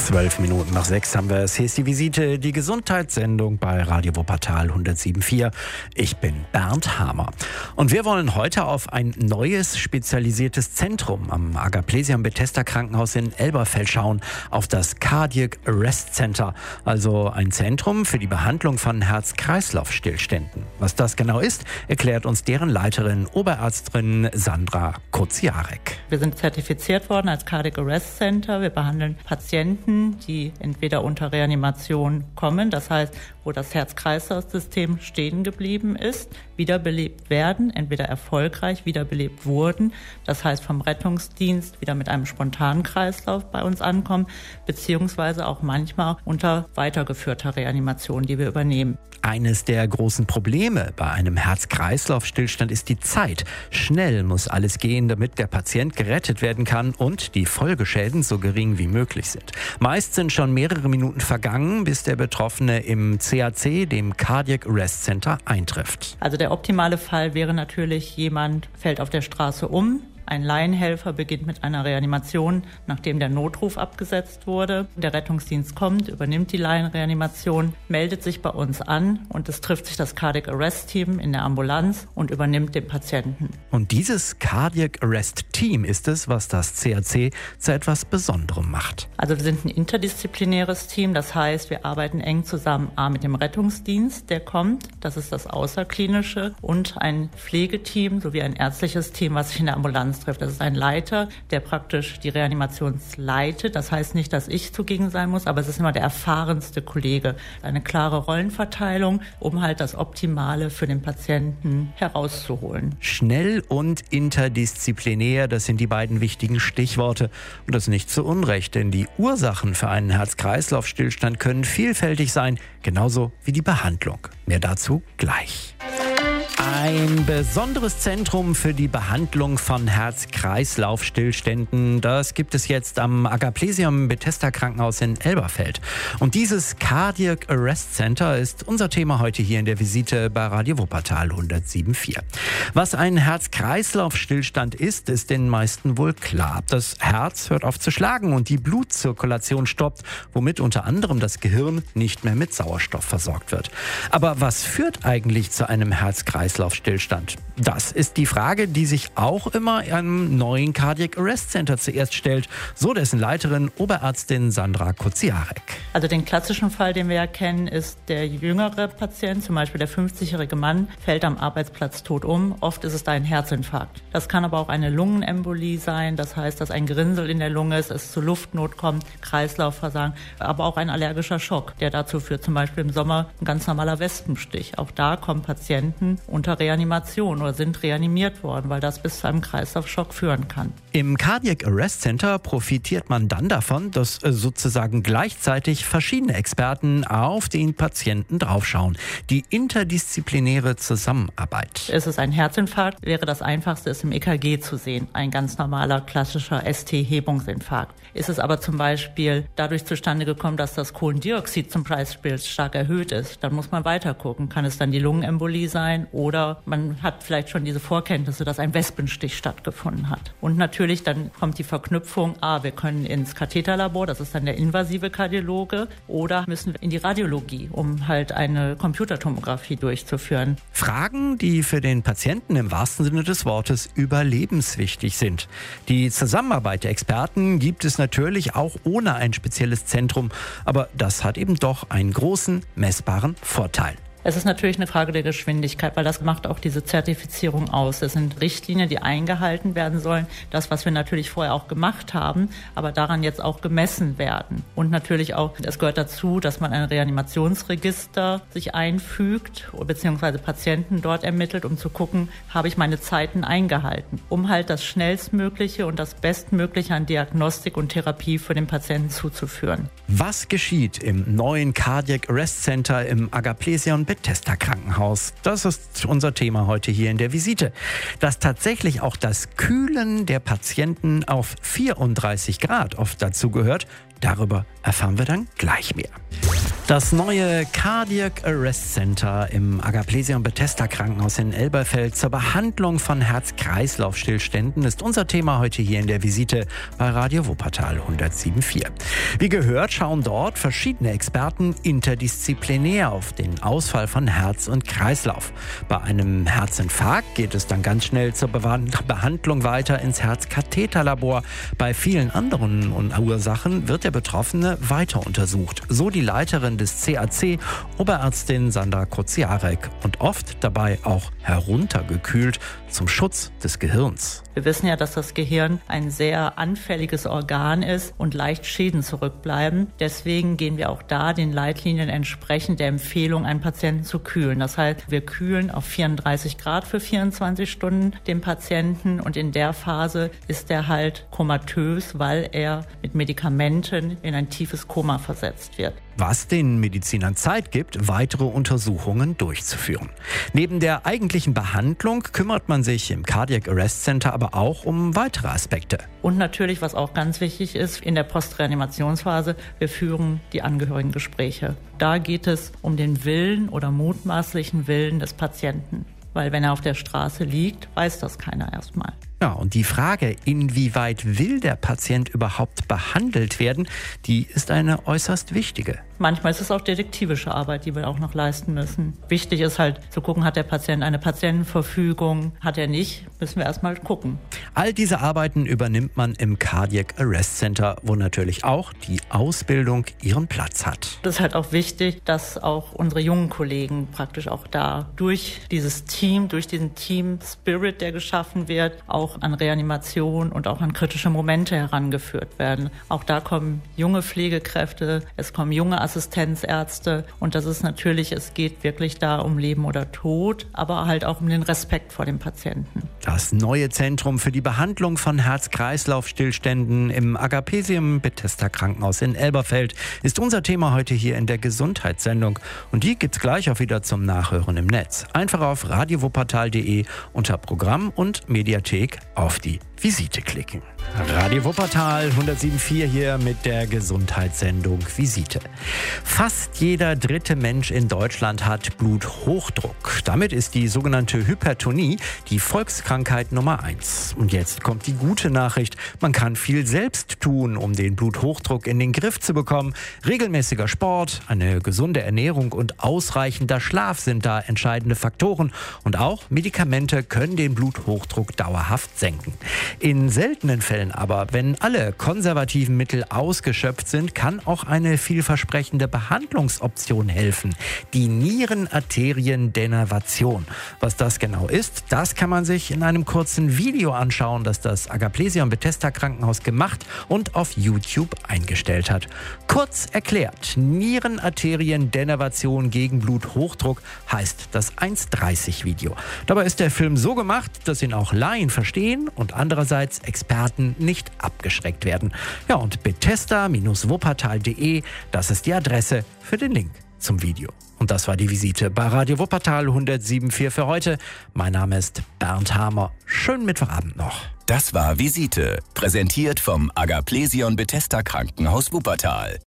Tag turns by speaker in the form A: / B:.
A: 6:12 haben wir es. Hier ist die Visite, die Gesundheitssendung bei Radio Wuppertal 107.4. Ich bin Bernd Hamer. Und wir wollen heute auf ein neues, spezialisiertes Zentrum am Agaplesiam-Bethesda-Krankenhaus in Elberfeld schauen, auf das Cardiac Arrest Center, also ein Zentrum für die Behandlung von Herz-Kreislauf-Stillständen. Was das genau ist, erklärt uns deren Leiterin, Oberärztin Sandra Koziarek.
B: Wir sind zertifiziert worden als Cardiac Arrest Center. Wir behandeln Patienten, die entweder unter Reanimation kommen, das heißt, wo das Herz-Kreislauf-System stehen geblieben ist, wiederbelebt werden, entweder erfolgreich wiederbelebt wurden, das heißt vom Rettungsdienst wieder mit einem spontanen Kreislauf bei uns ankommen, beziehungsweise auch manchmal unter weitergeführter Reanimation, die wir übernehmen.
A: Eines der großen Probleme bei einem Herz-Kreislauf-Stillstand ist die Zeit. Schnell muss alles gehen, damit der Patient gerettet werden kann und die Folgeschäden so gering wie möglich sind. Meist sind schon mehrere Minuten vergangen, bis der Betroffene im CAC, dem Cardiac Arrest Center, eintrifft.
B: Also der optimale Fall wäre natürlich, jemand fällt auf der Straße um. Ein Laienhelfer beginnt mit einer Reanimation, nachdem der Notruf abgesetzt wurde. Der Rettungsdienst kommt, übernimmt die Laienreanimation, meldet sich bei uns an und es trifft sich das Cardiac Arrest Team in der Ambulanz und übernimmt den Patienten.
A: Und dieses Cardiac Arrest Team ist es, was das CAC zu etwas Besonderem macht.
B: Also wir sind ein interdisziplinäres Team, das heißt, wir arbeiten eng zusammen mit dem Rettungsdienst, der kommt, das ist das Außerklinische, und ein Pflegeteam sowie ein ärztliches Team, was sich in der Ambulanz trifft. Das ist ein Leiter, der praktisch die Reanimation leitet. Das heißt nicht, dass ich zugegen sein muss, aber es ist immer der erfahrenste Kollege. Eine klare Rollenverteilung, um halt das Optimale für den Patienten herauszuholen.
A: Schnell und interdisziplinär, das sind die beiden wichtigen Stichworte. Und das nicht zu Unrecht, denn die Ursachen für einen Herz-Kreislauf-Stillstand können vielfältig sein, genauso wie die Behandlung. Mehr dazu gleich. Ein besonderes Zentrum für die Behandlung von Herz-Kreislauf-Stillständen, das gibt es jetzt am Agaplesiam-Bethesda-Krankenhaus in Elberfeld. Und dieses Cardiac Arrest Center ist unser Thema heute hier in der Visite bei Radio Wuppertal 107.4. Was ein Herz-Kreislauf-Stillstand ist den meisten wohl klar. Das Herz hört auf zu schlagen und die Blutzirkulation stoppt, womit unter anderem das Gehirn nicht mehr mit Sauerstoff versorgt wird. Aber was führt eigentlich zu einem Herz-Kreislauf-Stillstand? Das ist die Frage, die sich auch immer am neuen Cardiac Arrest Center zuerst stellt, so dessen Leiterin, Oberärztin Sandra Koziarek.
B: Also den klassischen Fall, den wir ja kennen, ist der jüngere Patient, zum Beispiel der 50-jährige Mann, fällt am Arbeitsplatz tot um. Oft ist es da ein Herzinfarkt. Das kann aber auch eine Lungenembolie sein, das heißt, dass ein Gerinnsel in der Lunge ist, es zu Luftnot kommt, Kreislaufversagen, aber auch ein allergischer Schock, der dazu führt, zum Beispiel im Sommer ein ganz normaler Wespenstich. Auch da kommen Patienten unter Reanimation oder sind reanimiert worden, weil das bis zu einem Kreislaufschock führen kann.
A: Im Cardiac Arrest Center profitiert man dann davon, dass sozusagen gleichzeitig verschiedene Experten auf den Patienten draufschauen. Die interdisziplinäre Zusammenarbeit.
B: Ist es ein Herzinfarkt, wäre das Einfachste, es im EKG zu sehen. Ein ganz normaler, klassischer ST-Hebungsinfarkt. Ist es aber zum Beispiel dadurch zustande gekommen, dass das Kohlendioxid zum Beispiel stark erhöht ist, dann muss man weiter gucken. Kann es dann die Lungenembolie sein oder man hat vielleicht schon diese Vorkenntnisse, dass ein Wespenstich stattgefunden hat. Und natürlich dann kommt die Verknüpfung, wir können ins Katheterlabor, das ist dann der invasive Kardiologe, oder müssen wir in die Radiologie, um halt eine Computertomographie durchzuführen.
A: Fragen, die für den Patienten im wahrsten Sinne des Wortes überlebenswichtig sind. Die Zusammenarbeit der Experten gibt es natürlich auch ohne ein spezielles Zentrum, aber das hat eben doch einen großen, messbaren Vorteil.
B: Es ist natürlich eine Frage der Geschwindigkeit, weil das macht auch diese Zertifizierung aus. Es sind Richtlinien, die eingehalten werden sollen. Das, was wir natürlich vorher auch gemacht haben, aber daran jetzt auch gemessen werden. Und natürlich auch, es gehört dazu, dass man ein Reanimationsregister sich einfügt, beziehungsweise Patienten dort ermittelt, um zu gucken, habe ich meine Zeiten eingehalten, um halt das Schnellstmögliche und das Bestmögliche an Diagnostik und Therapie für den Patienten zuzuführen.
A: Was geschieht im neuen Cardiac Arrest Center im Agaplesiam-Bethesda-Krankenhaus? Das ist unser Thema heute hier in der Visite. Dass tatsächlich auch das Kühlen der Patienten auf 34 Grad oft dazu gehört, darüber erfahren wir dann gleich mehr. Das neue Cardiac Arrest Center im Agaplesion Bethesda Krankenhaus in Elberfeld zur Behandlung von Herz-Kreislauf-Stillständen ist unser Thema heute hier in der Visite bei Radio Wuppertal 107.4. Wie gehört, schauen dort verschiedene Experten interdisziplinär auf den Ausfall von Herz und Kreislauf. Bei einem Herzinfarkt geht es dann ganz schnell zur Behandlung weiter ins Herzkatheterlabor. Bei vielen anderen Ursachen wird der Betroffene weiter untersucht. So die Leiterin des CAC, Oberärztin Sandra Kociarek, und oft dabei auch heruntergekühlt zum Schutz des Gehirns.
B: Wir wissen ja, dass das Gehirn ein sehr anfälliges Organ ist und leicht Schäden zurückbleiben. Deswegen gehen wir auch da den Leitlinien entsprechend der Empfehlung, einen Patienten zu kühlen. Das heißt, wir kühlen auf 34 Grad für 24 Stunden den Patienten, und in der Phase ist er halt komatös, weil er mit Medikamenten in ein tiefes Koma versetzt wird.
A: Was den Medizinern Zeit gibt, weitere Untersuchungen durchzuführen. Neben der eigentlichen Behandlung kümmert man sich im Cardiac Arrest Center aber auch um weitere Aspekte.
B: Und natürlich, was auch ganz wichtig ist, in der Postreanimationsphase, wir führen die Angehörigengespräche. Da geht es um den Willen oder mutmaßlichen Willen des Patienten. Weil wenn er auf der Straße liegt, weiß das keiner erstmal.
A: Ja, und die Frage, inwieweit will der Patient überhaupt behandelt werden, die ist eine äußerst wichtige.
B: Manchmal ist es auch detektivische Arbeit, die wir auch noch leisten müssen. Wichtig ist halt zu gucken, hat der Patient eine Patientenverfügung, hat er nicht, müssen wir erstmal gucken.
A: All diese Arbeiten übernimmt man im Cardiac Arrest Center, wo natürlich auch die Ausbildung ihren Platz hat.
B: Das ist halt auch wichtig, dass auch unsere jungen Kollegen praktisch auch da durch dieses Team, durch diesen Team-Spirit, der geschaffen wird, auch an Reanimation und auch an kritische Momente herangeführt werden. Auch da kommen junge Pflegekräfte, es kommen junge Assistenzärzte, und das ist natürlich, es geht wirklich da um Leben oder Tod, aber halt auch um den Respekt vor dem Patienten.
A: Das neue Zentrum für die Behandlung von Herz-Kreislauf-Stillständen im Agaplesion Bethesda Krankenhaus in Elberfeld ist unser Thema heute hier in der Gesundheitssendung, und die gibt's gleich auch wieder zum Nachhören im Netz. Einfach auf radiowuppertal.de unter Programm und Mediathek auf die Visite klicken. Radio Wuppertal 107.4 hier mit der Gesundheitssendung Visite. Fast jeder dritte Mensch in Deutschland hat Bluthochdruck. Damit ist die sogenannte Hypertonie die Volkskrankheit Nummer 1. Und jetzt kommt die gute Nachricht. Man kann viel selbst tun, um den Bluthochdruck in den Griff zu bekommen. Regelmäßiger Sport, eine gesunde Ernährung und ausreichender Schlaf sind da entscheidende Faktoren. Und auch Medikamente können den Bluthochdruck dauerhaft senken. In seltenen Fällen aber, wenn alle konservativen Mittel ausgeschöpft sind, kann auch eine vielversprechende Behandlungsoption helfen. Die Nierenarteriendenervation. Was das genau ist, das kann man sich in einem kurzen Video anschauen, das das Agaplesion Bethesda Krankenhaus gemacht und auf YouTube eingestellt hat. Kurz erklärt, Nierenarteriendenervation gegen Bluthochdruck heißt das 1:30 Video. Dabei ist der Film so gemacht, dass ihn auch Laien verstehen und andererseits Experten nicht abgeschreckt werden. Ja, und bethesda-wuppertal.de, das ist die Adresse für den Link zum Video. Und das war die Visite bei Radio Wuppertal 107.4 für heute. Mein Name ist Bernd Hamer. Schönen Mittwochabend noch.
C: Das war Visite, präsentiert vom Agaplesion Bethesda Krankenhaus Wuppertal.